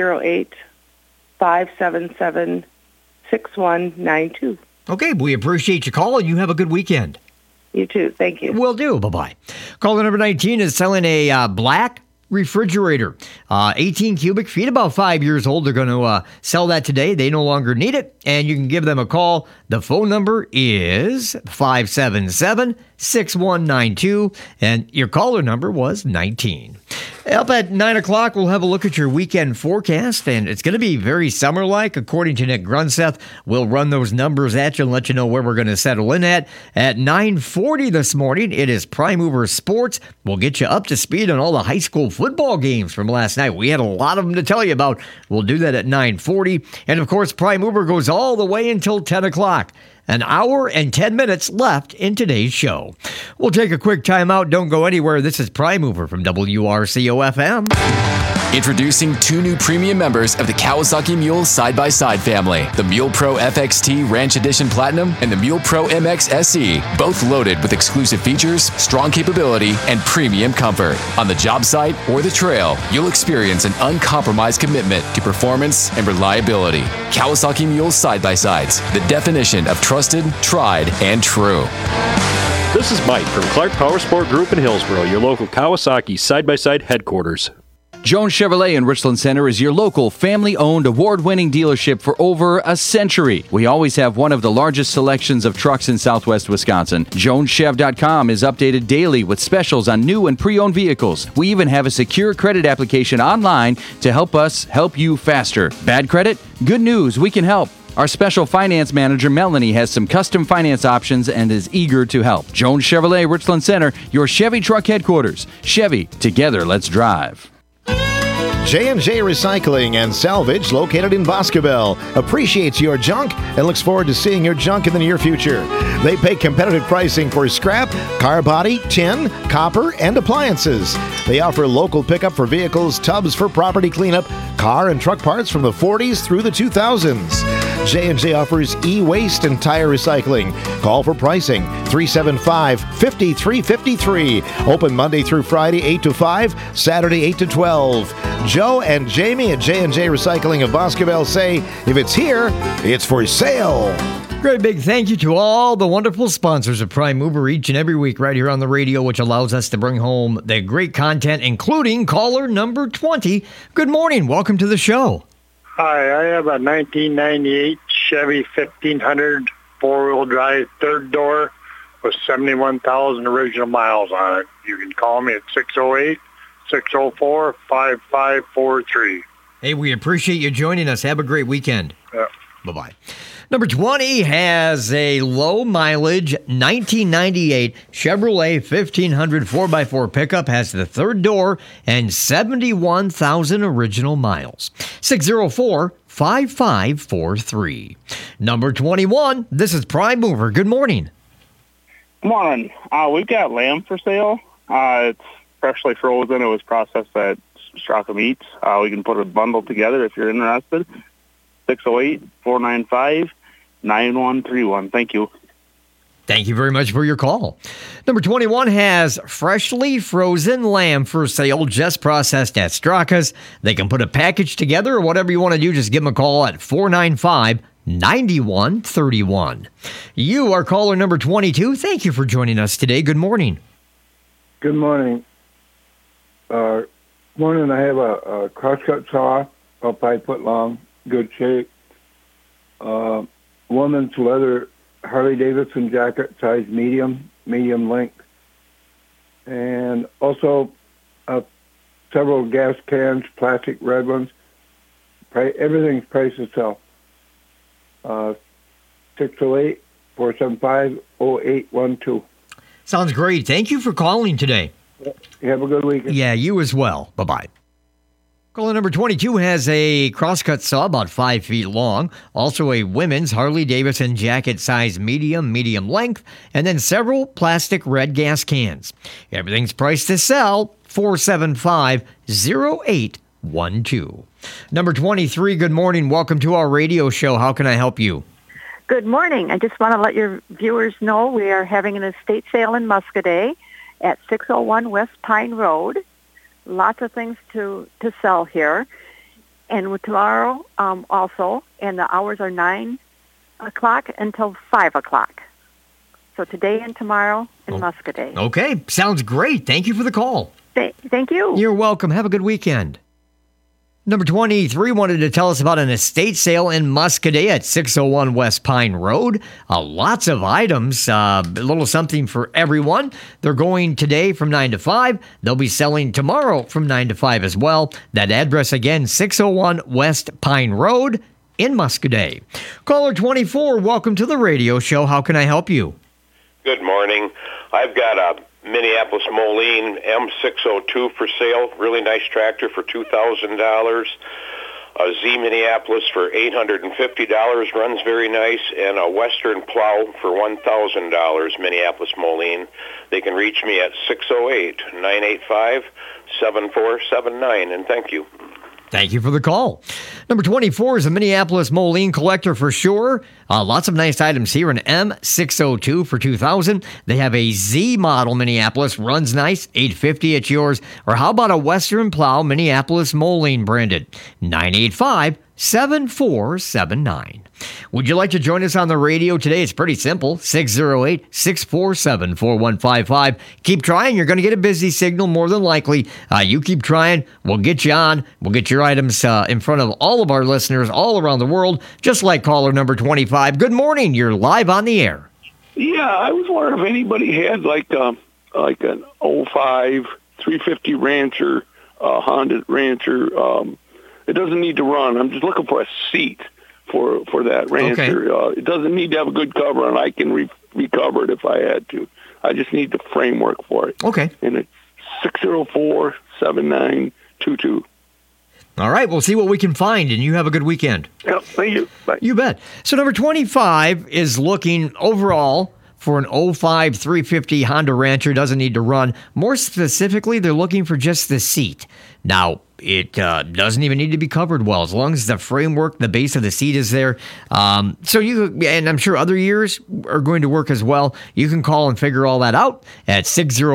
608-577-6192. Okay, we appreciate your call, and you have a good weekend. You too. Thank you. Will do. Bye-bye. Caller number 19 is selling a black refrigerator, 18 cubic feet, about 5 years old. They're going to sell that today. They no longer need it, and you can give them a call. The phone number is 577-6192, and your caller number was 19. Up at 9 o'clock, we'll have a look at your weekend forecast, and it's going to be very summer-like, according to Nick Grunseth. We'll run those numbers at you and let you know where we're going to settle in at. At 9:40 this morning, it is Prime Mover Sports. We'll get you up to speed on all the high school football games from last night. We had a lot of them to tell you about. We'll do that at 9:40. And, of course, Prime Mover goes all the way until 10 o'clock. An hour and 10 minutes left in today's show. We'll take a quick time out. Don't go anywhere. This is Prime Mover from WRCO-FM. Introducing 2 new premium members of the Kawasaki Mule side-by-side family. The Mule Pro FXT Ranch Edition Platinum and the Mule Pro MX SE. Both loaded with exclusive features, strong capability, and premium comfort. On the job site or the trail, you'll experience an uncompromised commitment to performance and reliability. Kawasaki Mule side-by-sides. The definition of trusted, tried, and true. This is Mike from Clark Power Sport Group in Hillsboro, your local Kawasaki side-by-side headquarters. Jones Chevrolet in Richland Center is your local family-owned, award-winning dealership for over a century. We always have one of the largest selections of trucks in southwest Wisconsin. JonesChev.com is updated daily with specials on new and pre-owned vehicles. We even have a secure credit application online to help us help you faster. Bad credit? Good news, we can help. Our special finance manager, Melanie, has some custom finance options and is eager to help. Jones Chevrolet, Richland Center, your Chevy truck headquarters. Chevy, together, let's drive. J&J Recycling and Salvage, located in Boscobel, appreciates your junk and looks forward to seeing your junk in the near future. They pay competitive pricing for scrap, car body, tin, copper, and appliances. They offer local pickup for vehicles, tubs for property cleanup, car and truck parts from the 40s through the 2000s. J&J offers e-waste and tire recycling. Call for pricing, 375-5353. Open Monday through Friday, 8 to 5, Saturday, 8 to 12. Joe and Jamie at J&J Recycling of Boscobel say, if it's here, it's for sale. Great big thank you to all the wonderful sponsors of Prime Mover each and every week right here on the radio, which allows us to bring home the great content, including caller number 20. Good morning. Welcome to the show. Hi, I have a 1998 Chevy 1500 four-wheel drive third door with 71,000 original miles on it. You can call me at 608-604-5543. Hey, we appreciate you joining us. Have a great weekend. Yeah. Bye-bye. Number 20 has a low-mileage 1998 Chevrolet 1500 4x4 pickup, has the third door, and 71,000 original miles. 604-5543. Number 21, this is Prime Mover. Good morning. Good morning. We've got lamb for sale. It's freshly frozen. It was processed at Straka Meats. We can put a bundle together if you're interested. 608-495-8255. 9131. Thank you. Thank you very much for your call. Number 21 has freshly frozen lamb for sale, just processed at Straka's. They can put a package together or whatever you want to do. Just give them a call at 495-9131. You are caller number 22. Thank you for joining us today. Good morning. Good morning. Morning, I have a crosscut saw, about 5 foot long, good shape. Woman's leather Harley Davidson jacket, size medium length. And also several gas cans, plastic red ones. Everything's priced itself. 608-475-0812. Sounds great. Thank you for calling today. You have a good weekend. Yeah, you as well. Bye-bye. Caller number 22 has a crosscut saw about 5 feet long, also a women's Harley Davidson jacket size medium length, and then several plastic red gas cans. Everything's priced to sell, 475-0812. Number 23, good morning. Welcome to our radio show. How can I help you? Good morning. I just want to let your viewers know we are having an estate sale in Muscoda at 601 West Pine Road. Lots of things to sell here. And tomorrow also, and the hours are 9 o'clock until 5 o'clock. So today and tomorrow in Muscoda. Okay, sounds great. Thank you for the call. Thank you. You're welcome. Have a good weekend. Number 23 wanted to tell us about an estate sale in Muscoda at 601 West Pine Road. Lots of items, a little something for everyone. They're going today from 9 to 5. They'll be selling tomorrow from 9 to 5 as well. That address again, 601 West Pine Road in Muscoda. Caller 24, welcome to the radio show. How can I help you? Good morning. I've got a Minneapolis Moline M602 for sale. Really nice tractor for $2,000. A Z Minneapolis for $850. Runs very nice. And a Western Plow for $1,000. Minneapolis Moline. They can reach me at 608-985-7479. And thank you. Thank you for the call. Number 24 is a Minneapolis Moline collector for sure. Lots of nice items here. An M602 for $2,000. They have a Z model Minneapolis. Runs nice. $850. It's yours. Or how about a Western Plow Minneapolis Moline branded? $985-7479. Would you like to join us on the radio today? It's pretty simple. 608-647-4155. Keep trying. You're going to get a busy signal more than likely. You keep trying. We'll get you on. We'll get your items in front of all of our listeners all around the world, just like caller number 25. Good morning. You're live on the air. Yeah, I was wondering if anybody had like an 05 350 Rancher, Honda Rancher. It doesn't need to run. I'm just looking for a seat for that Rancher. Okay. It doesn't need to have a good cover, and I can recover it if I had to. I just need the framework for it. Okay. And it's 604-7922. All right, we'll see what we can find, and you have a good weekend. Yeah, thank you. Bye. You bet. So number 25 is looking overall for an 05 350 Honda Rancher. Doesn't need to run. More specifically, they're looking for just the seat. Now, it doesn't even need to be covered well, as long as the framework, the base of the seat is there. So you, and I'm sure other years are going to work as well. You can call and figure all that out at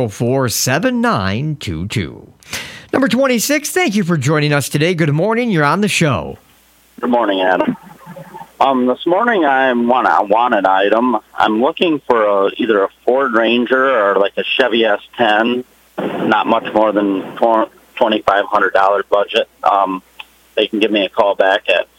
604-7922. Number 26, thank you for joining us today. Good morning. You're on the show. Good morning, Adam. This morning I want an item. I'm looking for either a Ford Ranger or like a Chevy S10, not much more than $2,500 budget. They can give me a call back at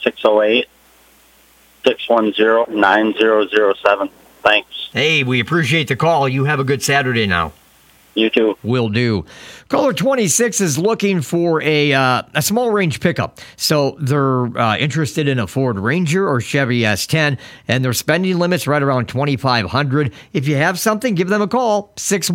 608-610-9007. Thanks. Hey, we appreciate the call. You have a good Saturday now. You too. Will do. Caller 26 is looking for a small range pickup. So they're interested in a Ford Ranger or Chevy S10, and their spending limit's right around $2,500. If you have something, give them a call,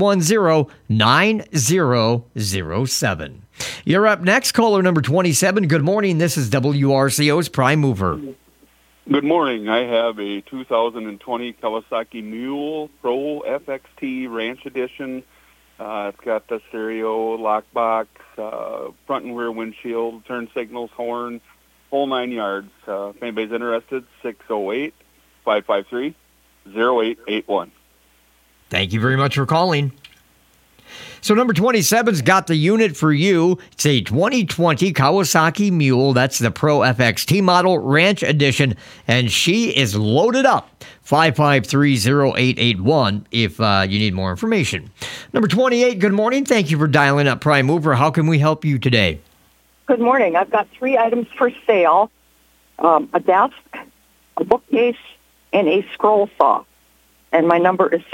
610-9007. You're up next, caller number 27. Good morning. This is WRCO's Prime Mover. Good morning. I have a 2020 Kawasaki Mule Pro FXT Ranch Edition. It's got the stereo, lockbox, front and rear windshield, turn signals, horn, whole 9 yards. If anybody's interested, 553-0881. Thank you very much for calling. So number 27's got the unit for you. It's a 2020 Kawasaki Mule. That's the Pro FXT model, Ranch Edition, and she is loaded up. 553-0881 if you need more information. Number 28, good morning. Thank you for dialing up Prime Mover. How can we help you today? Good morning. I've got 3 items for sale, a desk, a bookcase, and a scroll saw. And my number is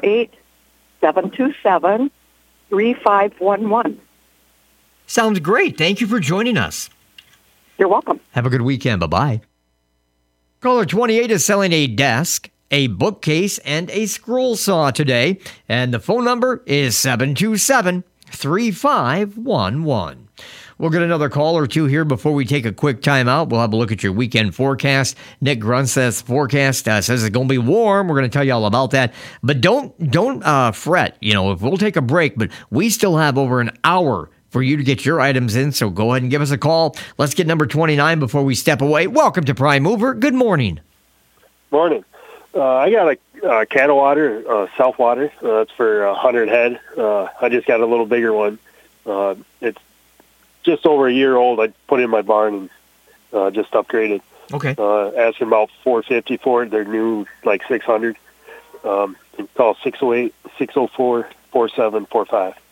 608-727-3511. Sounds great. Thank you for joining us. You're welcome. Have a good weekend. Bye-bye. Caller 28 is selling a desk, a bookcase, and a scroll saw today. And the phone number is 727-3511. We'll get another call or two here before we take a quick time out. We'll have a look at your weekend forecast. Nick Grunstad's forecast says it's going to be warm. We're going to tell you all about that. But don't fret. You know, we'll take a break, but we still have over an hour for you to get your items in, so go ahead and give us a call. Let's get number 29 before we step away. Welcome to Prime Mover. Good morning. Morning. I got a cattle water, self water. It's for 100 head. I just got a little bigger one. It's just over a year old. I put it in my barn and just upgraded. Okay. Asking about $450 for it. They're new, like $600. Call 608-604-4745.